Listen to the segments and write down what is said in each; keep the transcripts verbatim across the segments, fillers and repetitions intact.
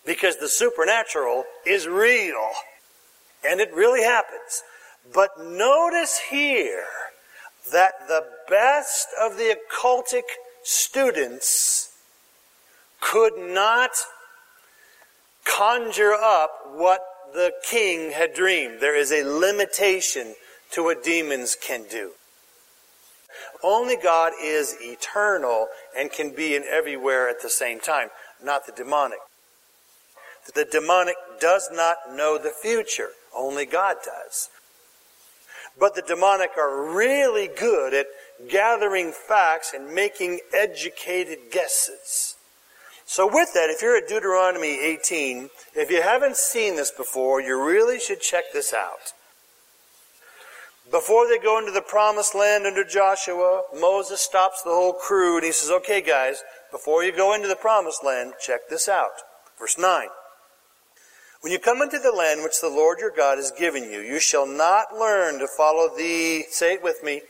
because the supernatural is real. And it really happens. But notice here that the best of the occultic students could not conjure up what the king had dreamed. There is a limitation to what demons can do. Only God is eternal and can be in everywhere at the same time, not the demonic. The demonic does not know the future. Only God does. But the demonic are really good at gathering facts and making educated guesses. So with that, if you're at Deuteronomy eighteen, if you haven't seen this before, you really should check this out. Before they go into the promised land under Joshua, Moses stops the whole crew and he says, okay guys, before you go into the promised land, check this out. Verse nine. When you come into the land which the Lord your God has given you, you shall not learn to follow the, say it with me,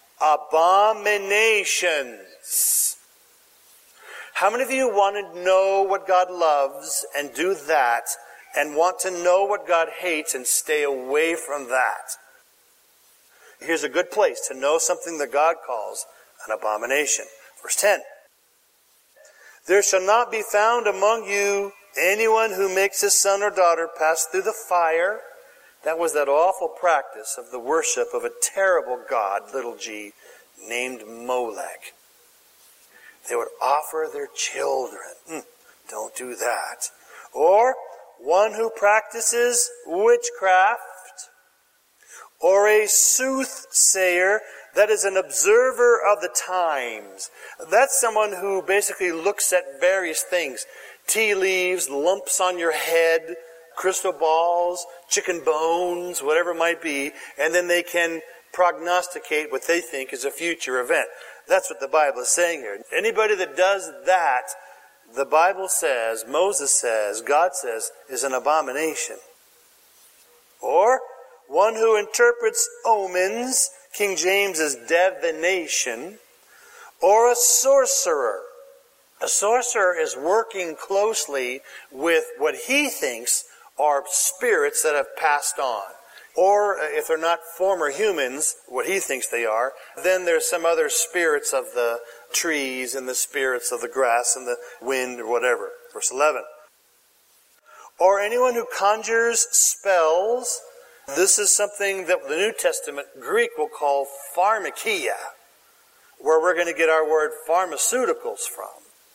abominations. How many of you want to know what God loves and do that, and want to know what God hates and stay away from that? Here's a good place to know something that God calls an abomination. Verse ten. There shall not be found among you anyone who makes his son or daughter pass through the fire. That was that awful practice of the worship of a terrible god, little g, named Molech. They would offer their children. Mm, don't do that. Or one who practices witchcraft, or a soothsayer, that is an observer of the times. That's someone who basically looks at various things. Tea leaves, lumps on your head, crystal balls, chicken bones, whatever it might be, and then they can prognosticate what they think is a future event. That's what the Bible is saying here. Anybody that does that, the Bible says, Moses says, God says, is an abomination. Or one who interprets omens, King James is divination, or a sorcerer. A sorcerer is working closely with what he thinks are spirits that have passed on. Or if they're not former humans, what he thinks they are, then there's some other spirits of the trees and the spirits of the grass and the wind or whatever. Verse eleven. Or anyone who conjures spells. This is something that the New Testament Greek will call pharmakia, where we're going to get our word pharmaceuticals from.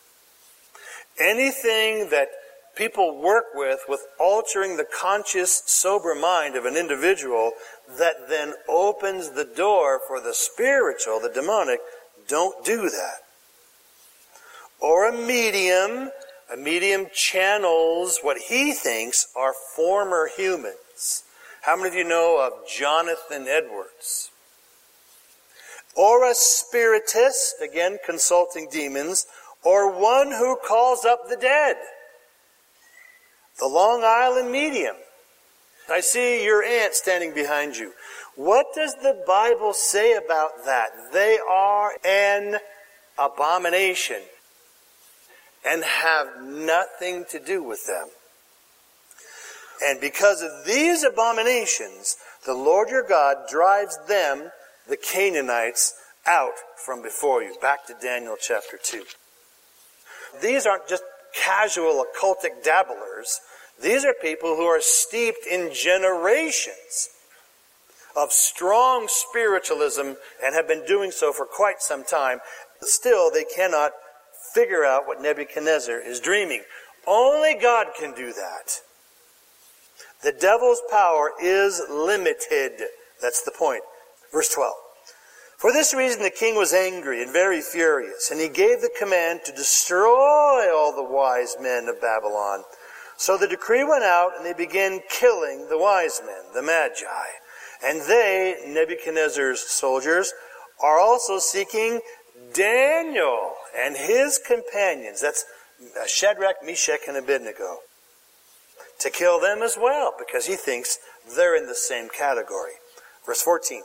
Anything that people work with, with altering the conscious, sober mind of an individual, that then opens the door for the spiritual, the demonic, don't do that. Or a medium, a medium channels what he thinks are former humans. How many of you know of Jonathan Edwards? Or a spiritist, again consulting demons, or one who calls up the dead. The Long Island medium. I see your aunt standing behind you. What does the Bible say about that? They are an abomination and have nothing to do with them. And because of these abominations, the Lord your God drives them, the Canaanites, out from before you. Back to Daniel chapter two. These aren't just casual occultic dabblers. These are people who are steeped in generations of strong spiritualism and have been doing so for quite some time. Still, they cannot figure out what Nebuchadnezzar is dreaming. Only God can do that. The devil's power is limited. That's the point. Verse twelve. For this reason the king was angry and very furious, and he gave the command to destroy all the wise men of Babylon. So the decree went out, and they began killing the wise men, the Magi. And they, Nebuchadnezzar's soldiers, are also seeking Daniel and his companions. That's Shadrach, Meshach, and Abednego. To kill them as well, because he thinks they're in the same category. Verse fourteen.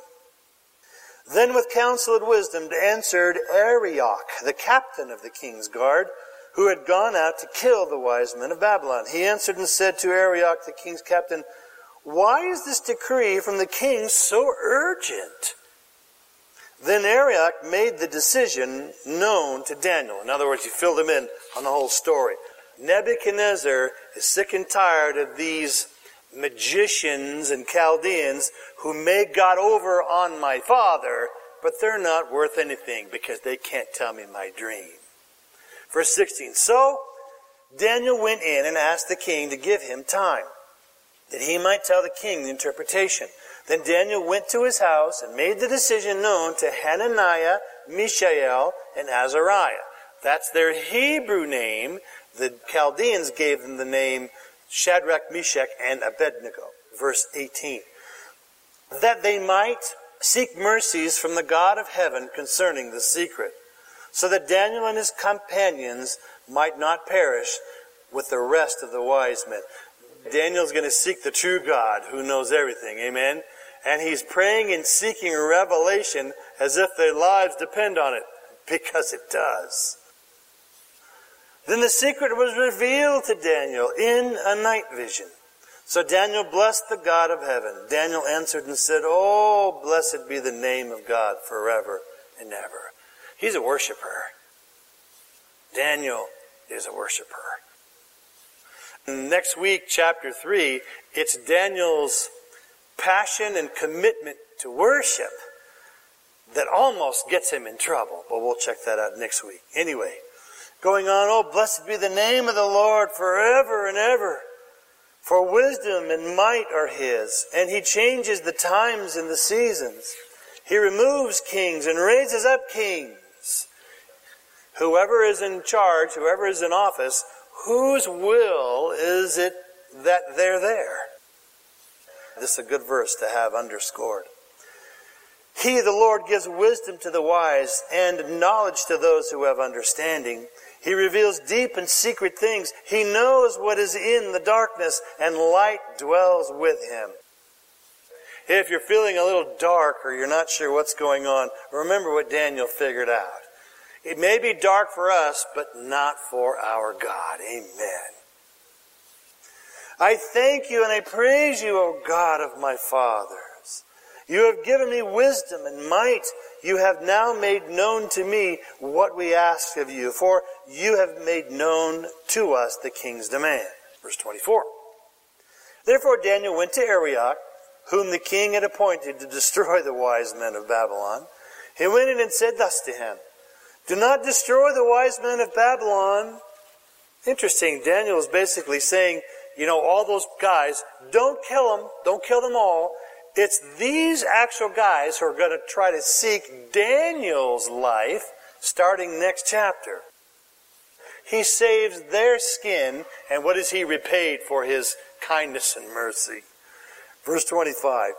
Then with counsel and wisdom answered Arioch, the captain of the king's guard, who had gone out to kill the wise men of Babylon. He answered and said to Arioch, the king's captain, "Why is this decree from the king so urgent?" Then Arioch made the decision known to Daniel. In other words, he filled him in on the whole story. Nebuchadnezzar is sick and tired of these magicians and Chaldeans who may got over on my father, but they're not worth anything because they can't tell me my dream. Verse sixteen, so Daniel went in and asked the king to give him time, that he might tell the king the interpretation. Then Daniel went to his house and made the decision known to Hananiah, Mishael, and Azariah. That's their Hebrew name. The Chaldeans gave them the name Shadrach, Meshach, and Abednego. Verse eighteen. That they might seek mercies from the God of heaven concerning the secret, so that Daniel and his companions might not perish with the rest of the wise men. Daniel's going to seek the true God who knows everything. Amen? And he's praying and seeking revelation as if their lives depend on it, because it does. Then the secret was revealed to Daniel in a night vision. So Daniel blessed the God of heaven. Daniel answered and said, "Oh, blessed be the name of God forever and ever." He's a worshiper. Daniel is a worshiper. Next week, chapter three, it's Daniel's passion and commitment to worship that almost gets him in trouble. But we'll check that out next week. Anyway, going on, "Oh, blessed be the name of the Lord forever and ever. For wisdom and might are his, and he changes the times and the seasons. He removes kings and raises up kings." Whoever is in charge, whoever is in office, whose will is it that they're there? This is a good verse to have underscored. "He, the Lord, gives wisdom to the wise and knowledge to those who have understanding. He reveals deep and secret things. He knows what is in the darkness, and light dwells with him." If you're feeling a little dark or you're not sure what's going on, remember what Daniel figured out. It may be dark for us, but not for our God. Amen. "I thank you and I praise you, O God of my fathers. You have given me wisdom and might. You have now made known to me what we asked of you, for you have made known to us the king's demand." Verse twenty-four. "Therefore Daniel went to Arioch, whom the king had appointed to destroy the wise men of Babylon. He went in and said thus to him, 'Do not destroy the wise men of Babylon.'" Interesting, Daniel is basically saying, you know, all those guys, don't kill them, don't kill them all. It's these actual guys who are going to try to seek Daniel's life starting next chapter. He saves their skin, and what is he repaid for his kindness and mercy? Verse twenty-five.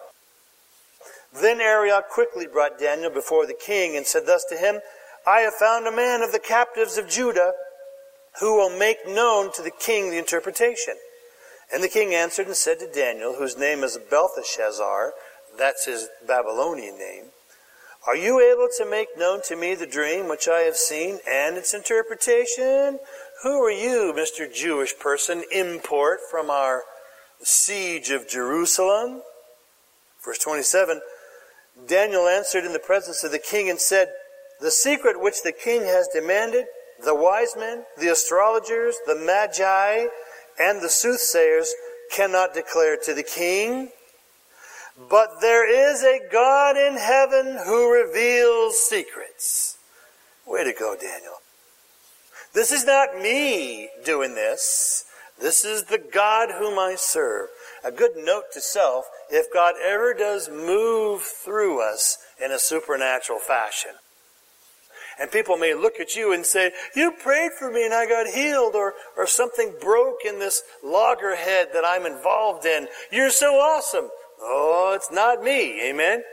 "Then Arioch quickly brought Daniel before the king and said thus to him, 'I have found a man of the captives of Judah who will make known to the king the interpretation.' And the king answered and said to Daniel, whose name is Belteshazzar, that's his Babylonian name, 'Are you able to make known to me the dream which I have seen and its interpretation?' Who are you, Mister Jewish person, import from our siege of Jerusalem?" Verse twenty-seven, "Daniel answered in the presence of the king and said, 'The secret which the king has demanded, the wise men, the astrologers, the magi, and the soothsayers cannot declare to the king. But there is a God in heaven who reveals secrets.'" Way to go, Daniel. This is not me doing this. This is the God whom I serve. A good note to self, if God ever does move through us in a supernatural fashion. And people may look at you and say, "You prayed for me and I got healed," or, or something broke in this loggerhead that I'm involved in. "You're so awesome." Oh, it's not me. Amen?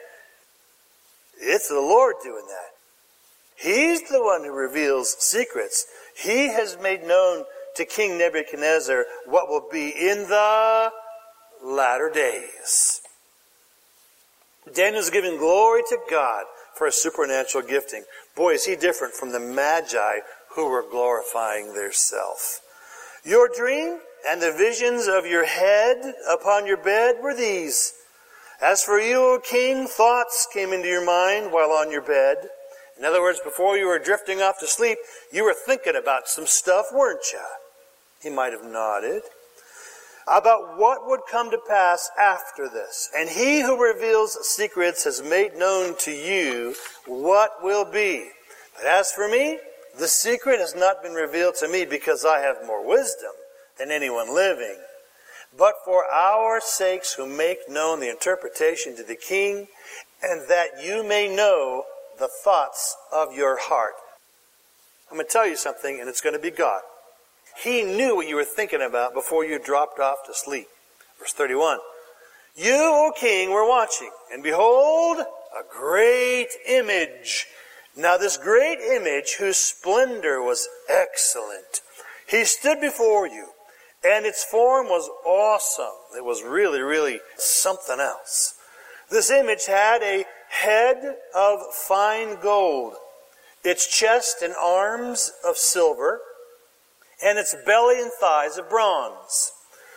It's the Lord doing that. He's the one who reveals secrets. He has made known to King Nebuchadnezzar what will be in the latter days. Daniel's giving glory to God for a supernatural gifting. Boy, is he different from the magi who were glorifying their self. Your dream and the visions of your head upon your bed were these. As for you, O king, thoughts came into your mind while on your bed. In other words, before you were drifting off to sleep, you were thinking about some stuff, weren't you? He might have nodded. About what would come to pass after this. And he who reveals secrets has made known to you what will be. But as for me, the secret has not been revealed to me because I have more wisdom than anyone living. But for our sakes who make known the interpretation to the king, and that you may know the thoughts of your heart. I'm going to tell you something, and it's going to be God. He knew what you were thinking about before you dropped off to sleep. Verse thirty-one. You, O king, were watching, and behold, a great image. Now this great image, whose splendor was excellent, he stood before you, and its form was awesome. It was really, really something else. This image had a head of fine gold, its chest and arms of silver, and its belly and thighs of bronze,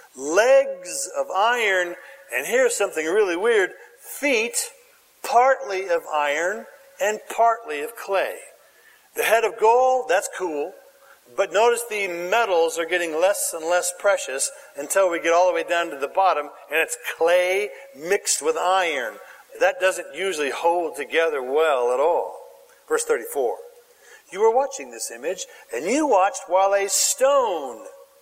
legs of iron, and here's something really weird, feet partly of iron and partly of clay. The head of gold, that's cool, but notice the metals are getting less and less precious until we get all the way down to the bottom, and it's clay mixed with iron. That doesn't usually hold together well at all. Verse thirty-four. You were watching this image, and you watched while a stone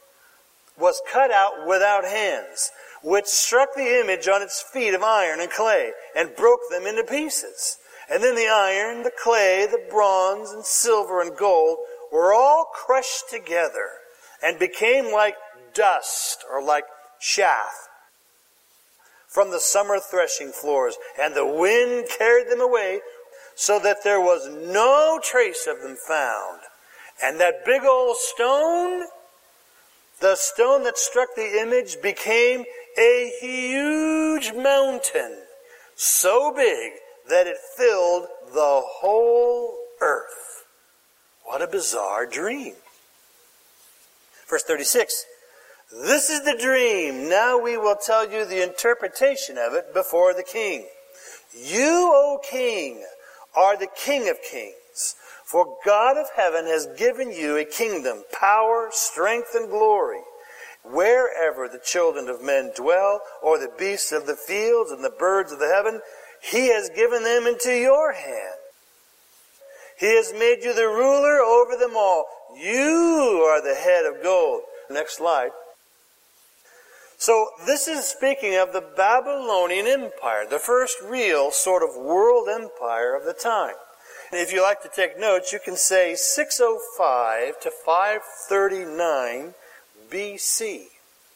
was cut out without hands, which struck the image on its feet of iron and clay, and broke them into pieces. And then the iron, the clay, the bronze, and silver, and gold were all crushed together, and became like dust, or like chaff, from the summer threshing floors, and the wind carried them away, so that there was no trace of them found. And that big old stone, the stone that struck the image, became a huge mountain, so big that it filled the whole earth. What a bizarre dream. Verse thirty-six. This is the dream. Now we will tell you the interpretation of it before the king. You, O king, are the King of kings. For God of heaven has given you a kingdom, power, strength, and glory. Wherever the children of men dwell, or the beasts of the fields and the birds of the heaven, he has given them into your hand. He has made you the ruler over them all. You are the head of gold. Next slide. So this is speaking of the Babylonian Empire, the first real sort of world empire of the time. And if you like to take notes, you can say six oh five to five thirty-nine B C.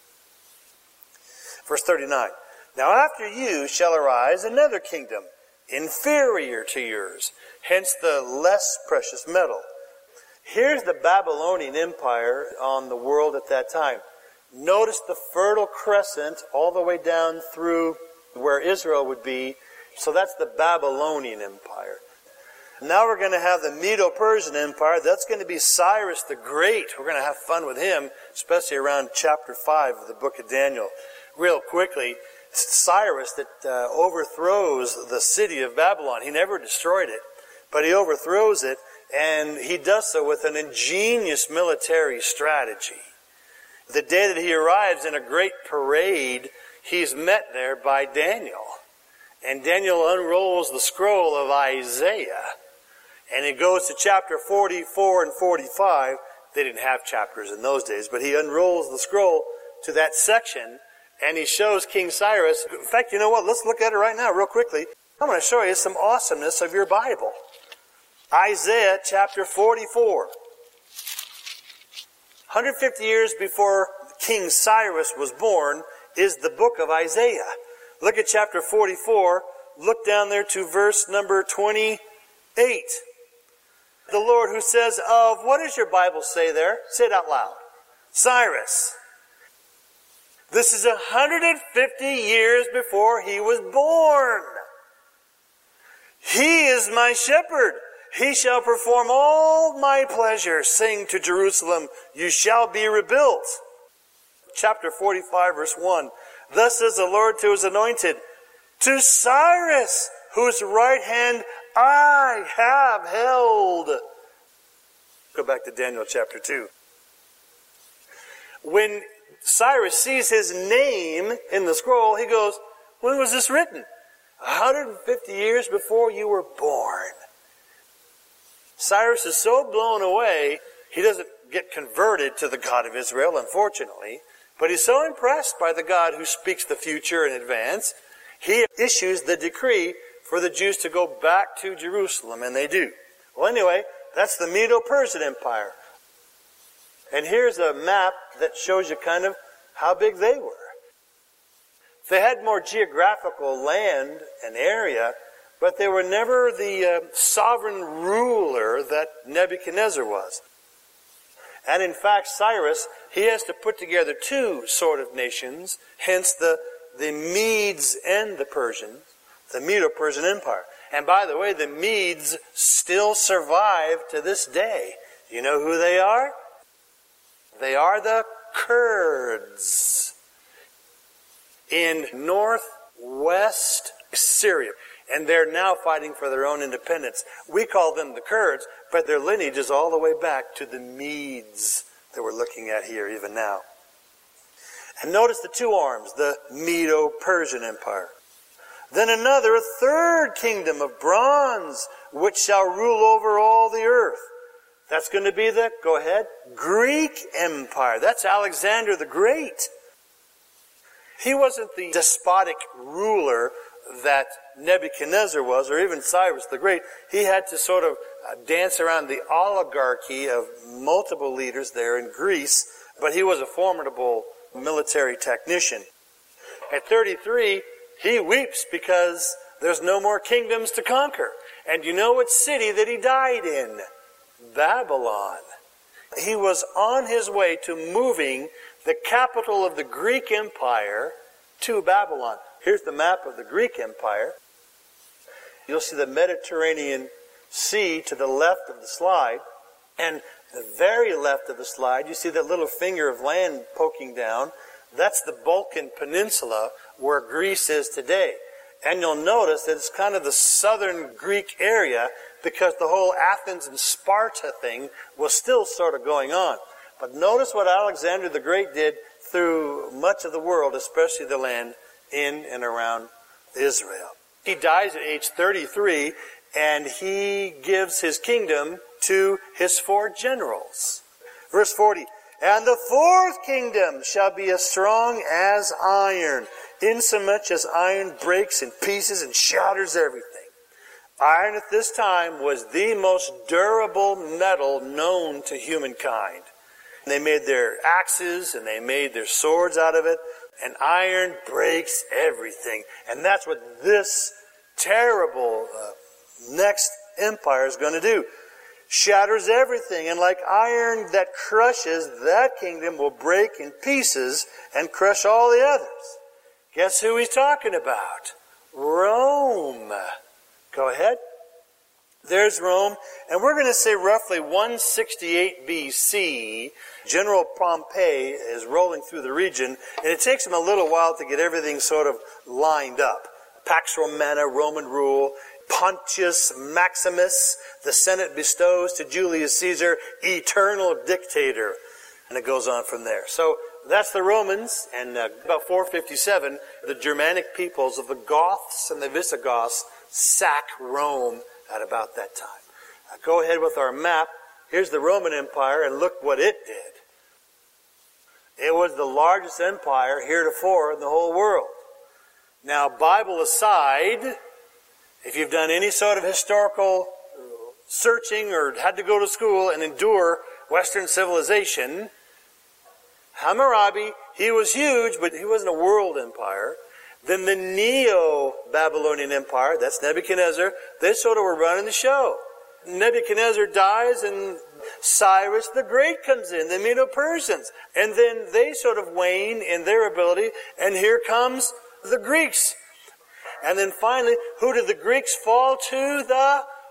Verse thirty-nine. Now after you shall arise another kingdom, inferior to yours, hence the less precious metal. Here's the Babylonian Empire on the world at that time. Notice the Fertile Crescent all the way down through where Israel would be. So that's the Babylonian Empire. Now we're going to have the Medo-Persian Empire. That's going to be Cyrus the Great. We're going to have fun with him, especially around chapter five of the book of Daniel. Real quickly, it's Cyrus that uh, overthrows the city of Babylon. He never destroyed it, but he overthrows it, and he does so with an ingenious military strategy. The day that he arrives in a great parade, he's met there by Daniel. And Daniel unrolls the scroll of Isaiah. And he goes to chapter forty-four and forty-five. They didn't have chapters in those days, but he unrolls the scroll to that section, and he shows King Cyrus. In fact, you know what? Let's look at it right now real quickly. I'm going to show you some awesomeness of your Bible. Isaiah chapter forty-four. one hundred fifty years before King Cyrus was born is the book of Isaiah. Look at chapter forty-four. Look down there to verse number twenty-eight. The Lord who says of, what does your Bible say there? Say it out loud. Cyrus. This is one hundred fifty years before he was born. He is my shepherd. He shall perform all my pleasure, saying to Jerusalem, you shall be rebuilt. Chapter forty-five, verse one. Thus says the Lord to his anointed, to Cyrus, whose right hand I have held. Go back to Daniel chapter two. When Cyrus sees his name in the scroll, he goes, when was this written? one hundred fifty years before you were born. Cyrus is so blown away, he doesn't get converted to the God of Israel, unfortunately, but he's so impressed by the God who speaks the future in advance, he issues the decree for the Jews to go back to Jerusalem, and they do. Well, anyway, that's the Medo-Persian Empire. And here's a map that shows you kind of how big they were. They had more geographical land and area, but they were never the uh, sovereign ruler that Nebuchadnezzar was. And in fact, Cyrus, he has to put together two sort of nations, hence the, the Medes and the Persians, the Medo-Persian Empire. And by the way, the Medes still survive to this day. You know who they are? They are the Kurds in northwest Syria. And they're now fighting for their own independence. We call them the Kurds, but their lineage is all the way back to the Medes that we're looking at here even now. And notice the two arms, the Medo-Persian Empire. Then another, a third kingdom of bronze, which shall rule over all the earth. That's going to be the, go ahead, Greek Empire. That's Alexander the Great. He wasn't the despotic ruler that Nebuchadnezzar was, or even Cyrus the Great. He had to sort of dance around the oligarchy of multiple leaders there in Greece, but he was a formidable military technician. At thirty-three, he weeps because there's no more kingdoms to conquer. And you know what city that he died in? Babylon. He was on his way to moving the capital of the Greek Empire to Babylon. Here's the map of the Greek Empire. You'll see the Mediterranean Sea to the left of the slide. And the very left of the slide, you see that little finger of land poking down. That's the Balkan Peninsula where Greece is today. And you'll notice that it's kind of the southern Greek area because the whole Athens and Sparta thing was still sort of going on. But notice what Alexander the Great did through much of the world, especially the land in and around Israel. He dies at age thirty-three, and he gives his kingdom to his four generals. Verse forty, and the fourth kingdom shall be as strong as iron, insomuch as iron breaks in pieces and shatters everything. Iron at this time was the most durable metal known to humankind. They made their axes and they made their swords out of it. And iron breaks everything. And that's what this terrible uh, next empire is going to do. Shatters everything. And like iron that crushes, that kingdom will break in pieces and crush all the others. Guess who he's talking about? Rome. Go ahead. There's Rome. And we're going to say roughly one sixty-eight B C, General Pompey is rolling through the region, and it takes him a little while to get everything sort of lined up. Pax Romana, Roman rule. Pontius Maximus, the Senate bestows to Julius Caesar, eternal dictator. And it goes on from there. So that's the Romans, and uh, about four fifty-seven, the Germanic peoples of the Goths and the Visigoths sack Rome at about that time. Now go ahead with our map. Here's the Roman Empire, and look what it did. It was the largest empire heretofore in the whole world. Now, Bible aside, if you've done any sort of historical searching or had to go to school and endure Western civilization, Hammurabi, he was huge, but he wasn't a world empire. Then the Neo-Babylonian Empire, that's Nebuchadnezzar, they sort of were running the show. Nebuchadnezzar dies and Cyrus the Great comes in, the Medo-Persians. And then they sort of wane in their ability, and here comes the Greeks. And then finally, who did the Greeks fall to? The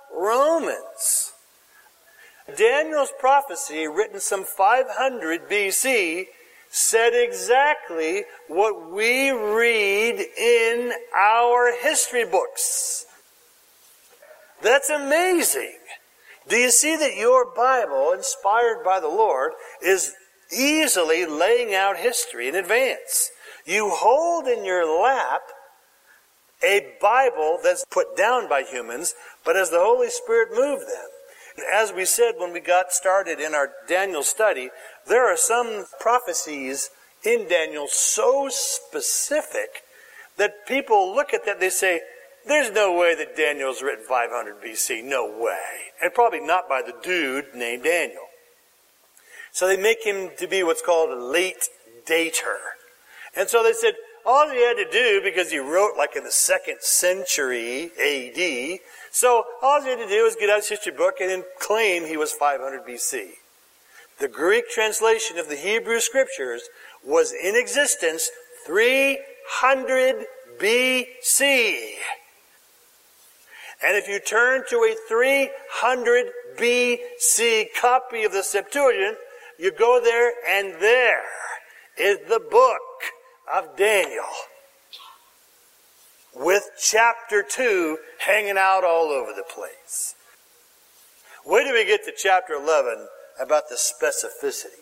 Romans. Daniel's prophecy, written some five hundred B C, said exactly what we read in our history books. That's amazing. Do you see that your Bible, inspired by the Lord, is easily laying out history in advance? You hold in your lap a Bible that's put down by humans, but as the Holy Spirit moved them. As we said when we got started in our Daniel study, there are some prophecies in Daniel so specific that people look at that and they say, there's no way that Daniel's written five hundred B C. No way. And probably not by the dude named Daniel. So they make him to be what's called a late dater. And so they said, all he had to do, because he wrote like in the second century A D, so all he had to do was get out his history book and then claim he was five hundred B C. The Greek translation of the Hebrew Scriptures was in existence three hundred B C. And if you turn to a three hundred B C copy of the Septuagint, you go there and there is the book of Daniel, with chapter two hanging out all over the place. Where do we get to chapter eleven about the specificity?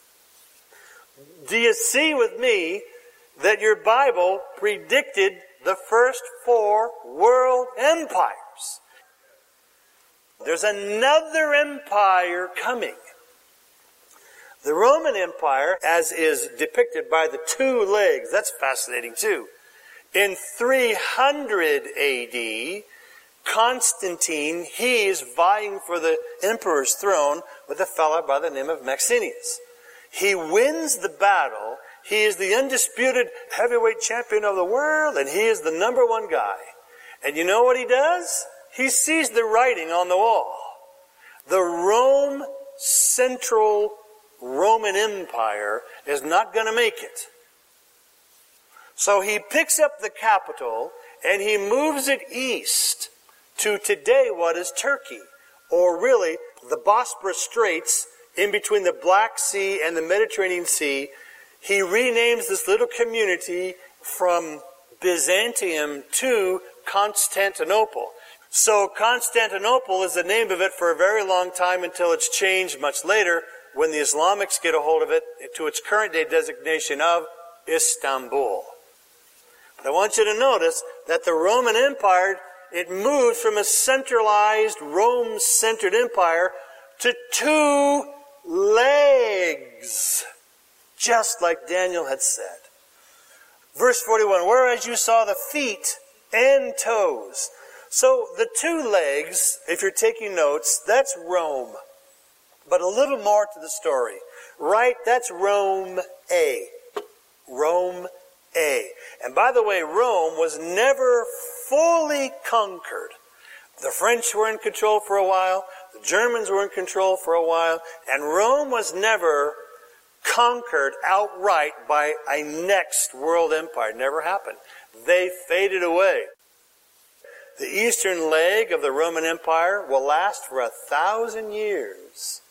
Do you see with me that your Bible predicted the first four world empires? There's another empire coming. The Roman Empire, as is depicted by the two legs, that's fascinating too. In three hundred A D, Constantine, he's vying for the emperor's throne with a fellow by the name of Maxentius. He wins the battle. He is the undisputed heavyweight champion of the world, and he is the number one guy. And you know what he does? He sees the writing on the wall. The Rome Central Roman Empire is not going to make it. So he picks up the capital and he moves it east to today what is Turkey, or really the Bosporus Straits in between the Black Sea and the Mediterranean Sea. He renames this little community from Byzantium to Constantinople. So Constantinople is the name of it for a very long time until it's changed much later when the Islamics get a hold of it to its current day designation of Istanbul. But I want you to notice that the Roman Empire, it moved from a centralized Rome-centered empire to two legs, just like Daniel had said. Verse forty-one, whereas you saw the feet and toes. So the two legs, if you're taking notes, that's Rome. But a little more to the story. Right, that's Rome A. Rome A. And by the way, Rome was never fully conquered. The French were in control for a while, the Germans were in control for a while, and Rome was never conquered outright by a next world empire. It never happened. They faded away. The eastern leg of the Roman Empire will last for a thousand years.